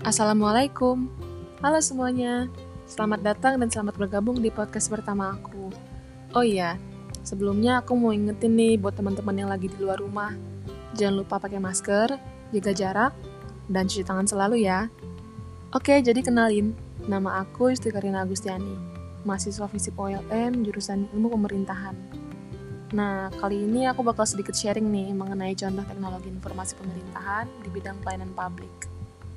Assalamualaikum. Halo semuanya. Selamat datang dan selamat bergabung di podcast pertama aku. Oh iya, sebelumnya aku mau ingetin nih buat teman-teman yang lagi di luar rumah. Jangan lupa pakai masker, jaga jarak, dan cuci tangan selalu ya. Oke, jadi kenalin. Nama aku Isti Karina Agustiani, mahasiswa Fisip OLM jurusan Ilmu Pemerintahan. Nah, kali ini aku bakal sedikit sharing nih mengenai contoh teknologi informasi pemerintahan di bidang pelayanan publik.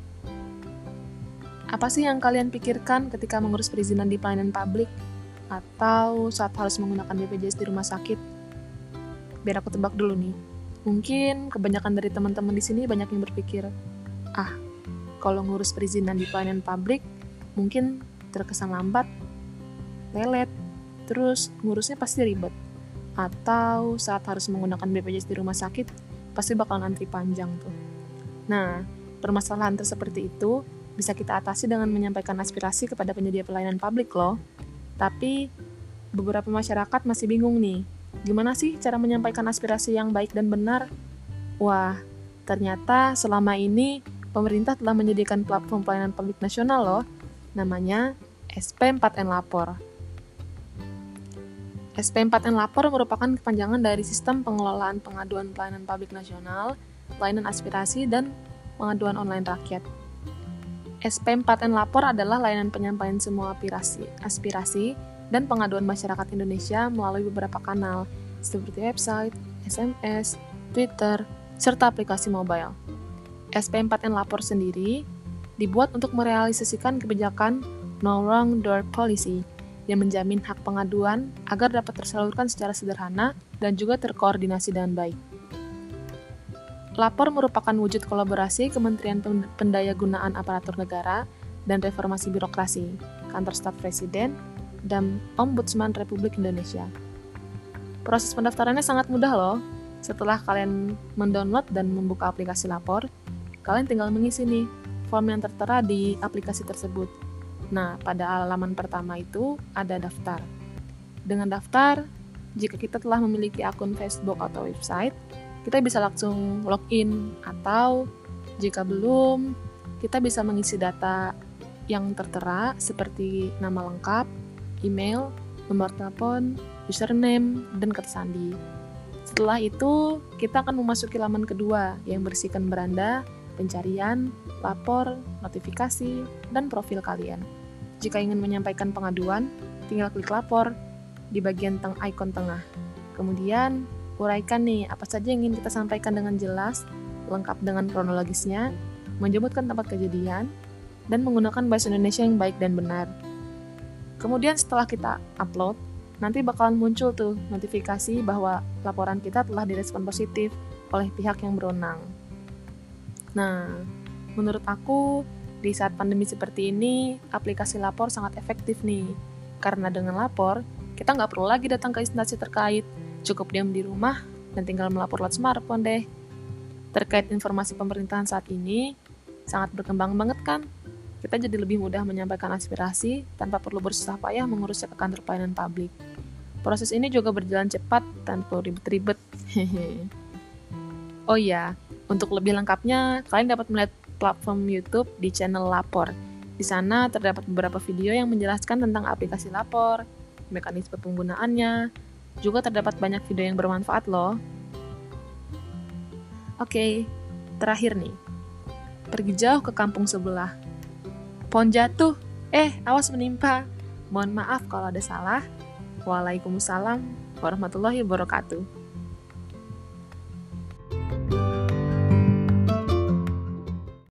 Apa sih yang kalian pikirkan ketika mengurus perizinan di pelayanan publik? Atau saat harus menggunakan BPJS di rumah sakit? Biar aku tebak dulu nih. Mungkin kebanyakan dari teman-teman di sini banyak yang berpikir, kalau ngurus perizinan di pelayanan publik, mungkin terkesan lambat, lelet, terus ngurusnya pasti ribet. Atau saat harus menggunakan BPJS di rumah sakit, pasti bakal antri panjang tuh. Nah, permasalahan seperti itu bisa kita atasi dengan menyampaikan aspirasi kepada penyedia pelayanan publik loh. Tapi, beberapa masyarakat masih bingung nih, gimana sih cara menyampaikan aspirasi yang baik dan benar? Wah, ternyata selama ini pemerintah telah menyediakan platform pelayanan publik nasional loh, namanya SP4N Lapor. SP4N Lapor merupakan kepanjangan dari Sistem Pengelolaan Pengaduan Pelayanan Publik Nasional, Layanan Aspirasi, dan Pengaduan Online Rakyat. SP4N Lapor adalah layanan penyampaian semua aspirasi dan pengaduan masyarakat Indonesia melalui beberapa kanal, seperti website, SMS, Twitter, serta aplikasi mobile. SP4N Lapor sendiri dibuat untuk merealisasikan kebijakan No Wrong Door Policy yang menjamin hak pengaduan agar dapat tersalurkan secara sederhana dan juga terkoordinasi dengan baik. Lapor merupakan wujud kolaborasi Kementerian Pendayagunaan Aparatur Negara dan Reformasi Birokrasi, Kantor Staf Presiden, dan Ombudsman Republik Indonesia. Proses pendaftarannya sangat mudah loh. Setelah kalian mendownload dan membuka aplikasi Lapor, kalian tinggal mengisi nih form yang tertera di aplikasi tersebut. Nah, pada halaman pertama itu ada daftar. Dengan daftar, jika kita telah memiliki akun Facebook atau website, kita bisa langsung login, atau jika belum, kita bisa mengisi data yang tertera seperti nama lengkap, email, nomor telepon, username, dan kata sandi. Setelah itu, kita akan memasuki laman kedua yang berisikan beranda, pencarian, lapor, notifikasi, dan profil kalian. Jika ingin menyampaikan pengaduan, tinggal klik lapor di bagian ikon tengah. Kemudian, uraikan nih apa saja yang ingin kita sampaikan dengan jelas, lengkap dengan kronologisnya, menyebutkan tempat kejadian, dan menggunakan bahasa Indonesia yang baik dan benar. Kemudian setelah kita upload, nanti bakalan muncul tuh notifikasi bahwa laporan kita telah direspon positif oleh pihak yang berwenang. Nah, menurut aku, di saat pandemi seperti ini, aplikasi Lapor sangat efektif nih. Karena dengan Lapor, kita nggak perlu lagi datang ke instansi terkait, cukup diam di rumah dan tinggal melapor lewat smartphone deh. Terkait informasi pemerintahan saat ini, sangat berkembang banget kan? Kita jadi lebih mudah menyampaikan aspirasi tanpa perlu bersusah payah mengurusnya ke kantor pelayanan publik. Proses ini juga berjalan cepat tanpa ribet-ribet. Oh iya, untuk lebih lengkapnya, kalian dapat melihat platform YouTube di channel Lapor. Di sana terdapat beberapa video yang menjelaskan tentang aplikasi Lapor, mekanisme penggunaannya, juga terdapat banyak video yang bermanfaat loh. Oke, terakhir nih. Pergi jauh ke kampung sebelah. Pohon jatuh, awas menimpa. Mohon maaf kalau ada salah. Waalaikumsalam warahmatullahi wabarakatuh.